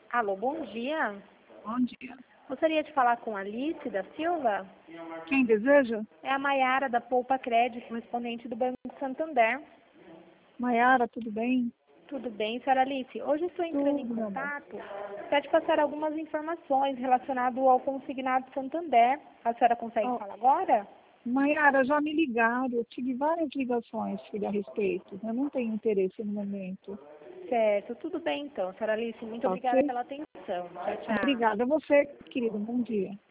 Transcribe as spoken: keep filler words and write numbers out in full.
Alô, bom dia. Bom dia. Gostaria de falar com a Alice da Silva? Quem deseja? É a Maiara da Poupa Crédito, correspondente do Banco Santander. Maiara, tudo bem? Tudo bem, senhora Alice? Hoje estou entrando em Tudo, meu amor. contato para te passar algumas informações relacionadas ao consignado Santander. A senhora consegue Oh, falar agora? Maiara, já me ligaram, eu tive várias ligações, filha, a respeito. Eu não tenho interesse no momento. Certo, tudo bem então, senhora Alice. Muito obrigada Ok? pela atenção. Tchau, tchau. Obrigada a você, querido. Bom dia.